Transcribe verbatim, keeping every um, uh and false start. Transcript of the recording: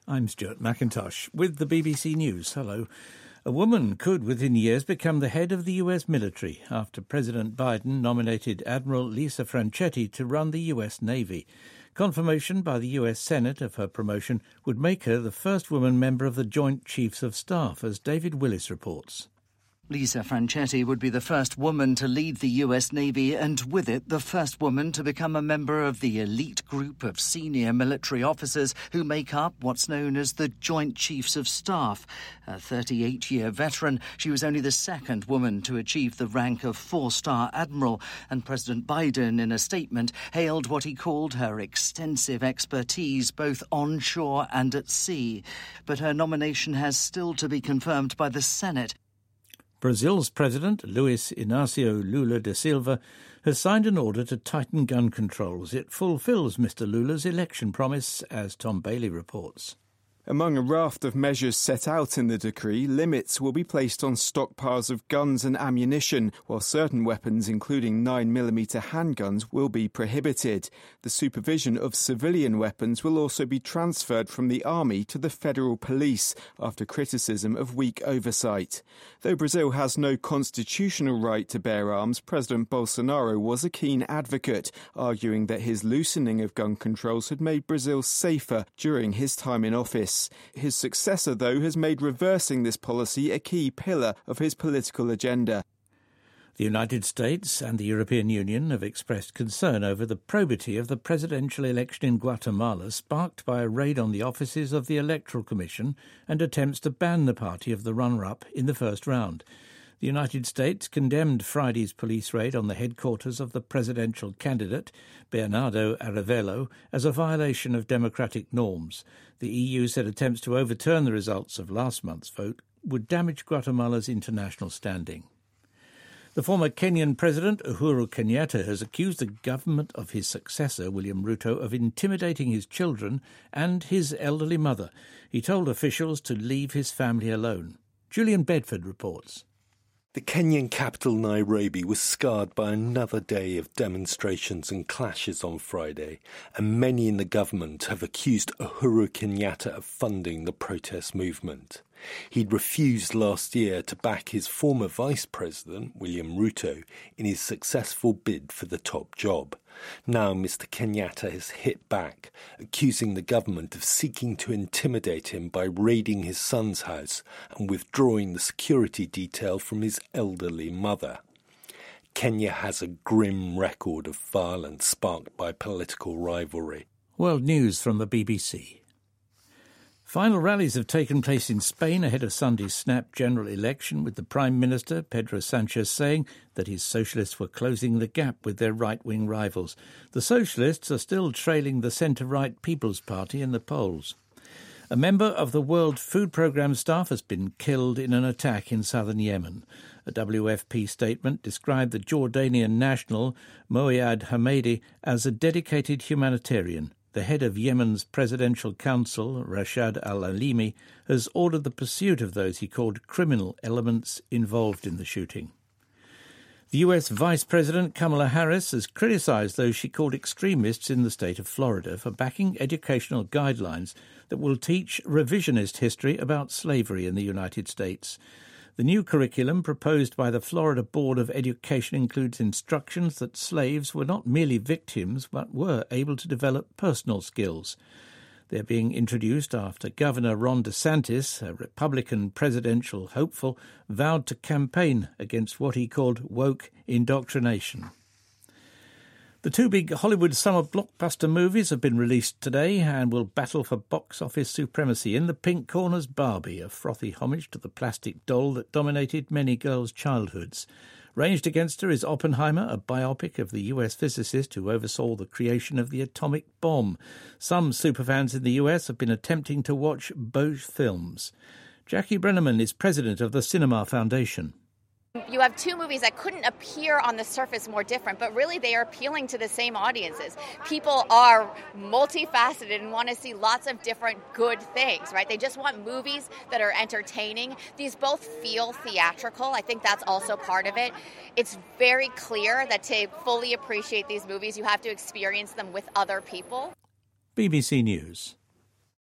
I'm Stuart McIntosh with the B B C News. Hello. A woman could within years become the head of the U S military after President Biden nominated Admiral Lisa Franchetti to run the U S Navy. Confirmation by the U S Senate of her promotion would make her the first woman member of the Joint Chiefs of Staff, as David Willis reports. Lisa Franchetti would be the first woman to lead the U S Navy and with it the first woman to become a member of the elite group of senior military officers who make up what's known as the Joint Chiefs of Staff. A thirty-eight-year veteran, she was only the second woman to achieve the rank of four-star admiral, and President Biden, in a statement, hailed what he called her extensive expertise both onshore and at sea. But her nomination has still to be confirmed by the Senate. Brazil's president, Luiz Inácio Lula da Silva, has signed an order to tighten gun controls. It fulfills Mr Lula's election promise, as Tom Bailey reports. Among a raft of measures set out in the decree, limits will be placed on stockpiles of guns and ammunition, while certain weapons, including nine millimeter handguns, will be prohibited. The supervision of civilian weapons will also be transferred from the army to the federal police, after criticism of weak oversight. Though Brazil has no constitutional right to bear arms, President Bolsonaro was a keen advocate, arguing that his loosening of gun controls had made Brazil safer during his time in office. His successor, though, has made reversing this policy a key pillar of his political agenda. The United States and the European Union have expressed concern over the probity of the presidential election in Guatemala, sparked by a raid on the offices of the Electoral Commission and attempts to ban the party of the runner-up in the first round. The United States condemned Friday's police raid on the headquarters of the presidential candidate, Bernardo Arévalo, as a violation of democratic norms. The E U said attempts to overturn the results of last month's vote would damage Guatemala's international standing. The former Kenyan president, Uhuru Kenyatta, has accused the government of his successor, William Ruto, of intimidating his children and his elderly mother. He told officials to leave his family alone. Julian Bedford reports. The Kenyan capital, Nairobi, was scarred by another day of demonstrations and clashes on Friday, and many in the government have accused Uhuru Kenyatta of funding the protest movement. He'd refused last year to back his former vice president, William Ruto, in his successful bid for the top job. Now Mister Kenyatta has hit back, accusing the government of seeking to intimidate him by raiding his son's house and withdrawing the security detail from his elderly mother. Kenya has a grim record of violence sparked by political rivalry. World News from the B B C. Final rallies have taken place in Spain ahead of Sunday's snap general election, with the Prime Minister, Pedro Sánchez, saying that his socialists were closing the gap with their right-wing rivals. The socialists are still trailing the centre-right People's Party in the polls. A member of the World Food Programme staff has been killed in an attack in southern Yemen. A W F P statement described the Jordanian national, Moayad Hamedi, as a dedicated humanitarian. The head of Yemen's Presidential Council, Rashad al-Alimi, has ordered the pursuit of those he called criminal elements involved in the shooting. The U S Vice President Kamala Harris has criticised those she called extremists in the state of Florida for backing educational guidelines that will teach revisionist history about slavery in the United States. The new curriculum proposed by the Florida Board of Education includes instructions that slaves were not merely victims but were able to develop personal skills. They're being introduced after Governor Ron DeSantis, a Republican presidential hopeful, vowed to campaign against what he called woke indoctrination. The two big Hollywood summer blockbuster movies have been released today and will battle for box office supremacy. In the pink corner's Barbie, a frothy homage to the plastic doll that dominated many girls' childhoods. Ranged against her is Oppenheimer, a biopic of the U S physicist who oversaw the creation of the atomic bomb. Some superfans in the U S have been attempting to watch both films. Jackie Brenneman is president of the Cinema Foundation. You have two movies that couldn't appear on the surface more different, but really they are appealing to the same audiences. People are multifaceted and want to see lots of different good things, right? They just want movies that are entertaining. These both feel theatrical. I think that's also part of it. It's very clear that to fully appreciate these movies, you have to experience them with other people. B B C News.